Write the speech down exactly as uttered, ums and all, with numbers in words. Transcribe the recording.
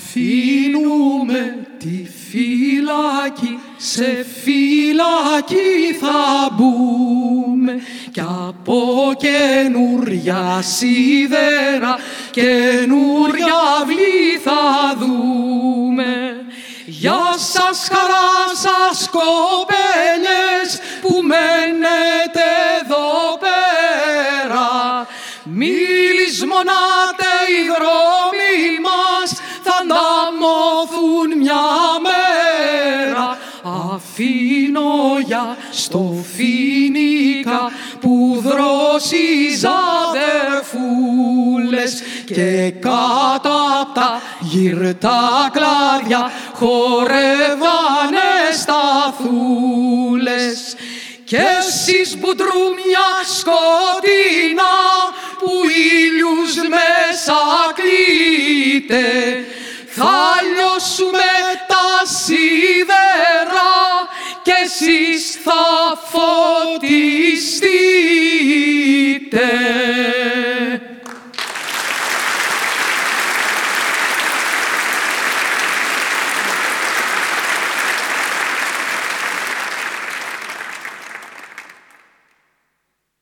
Αφήνουμε τη φυλακή, σε φυλακή θα μπούμε κι από καινούρια σίδερα καινούρια αυλή θα δούμε. Γεια σας, χαρά σας, κοπέλες που μένετε εδώ πέρα. Μη λησμονάτε οι δρόμοι μας, θα ανταμωθούν μια μέρα. Αφήνω για στο Φοινικά που δρόσιζ αδερφούλες και κάτω απ' τα γυρτά κλάδια χορεύανε σταθούλες. Κι εσείς μπουντρούμια σκοτεινά που ήλιους μέσα κλείτε, θα λιώσουμε τα σίδερα κι εσείς θα φωτίσετε.